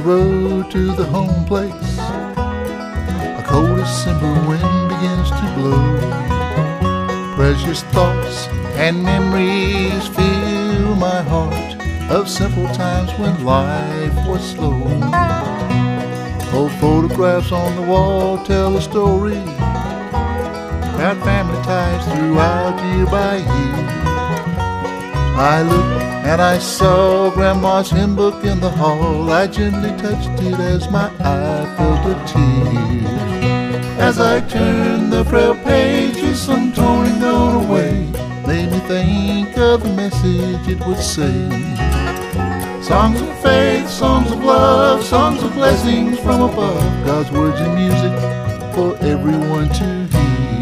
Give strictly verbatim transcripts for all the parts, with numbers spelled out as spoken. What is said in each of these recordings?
road to the home place, a cold December wind begins to blow. Precious thoughts and memories fill my heart of simple times when life was slow. Old photographs on the wall tell a story about family ties throughout year by year. I looked and I saw Grandma's hymn book in the hall. I gently touched it as my eye felt a tear. As I turned the frail pages, some torn and gone away, made me think of the message it would say. Songs of faith, songs of love, songs of blessings from above, God's words and music for everyone to hear.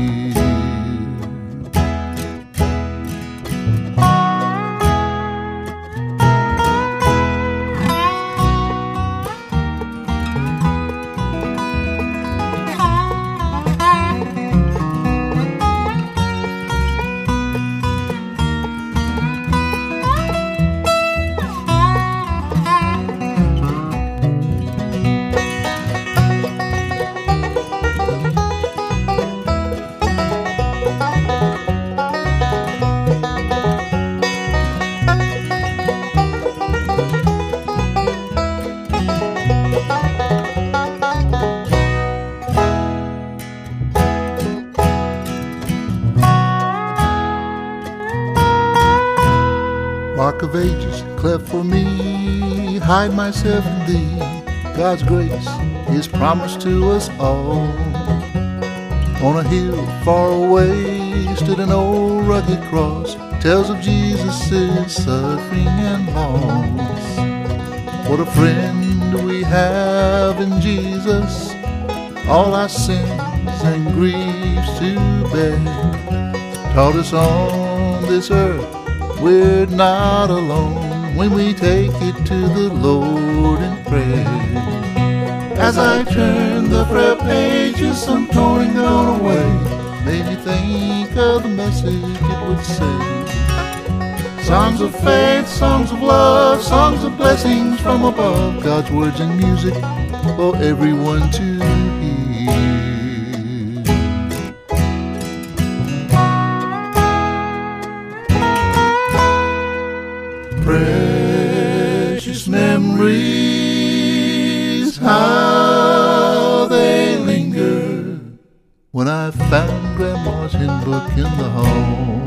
Rock of ages, cleft for me, hide myself in thee. God's grace is promised to us all. On a hill far away stood an old rugged cross, tells of Jesus' suffering and loss. What a friend we have in Jesus, all our sins and griefs to bear. Taught us on this earth we're not alone when we take it to the Lord in prayer. As I turn the frail pages, some torn and gone away, made me think of the message it would say. Songs of faith, songs of love, songs of blessings from above, God's words and music for everyone to hear. Precious memories, how they linger, when I found Grandma's hymn book in the hall.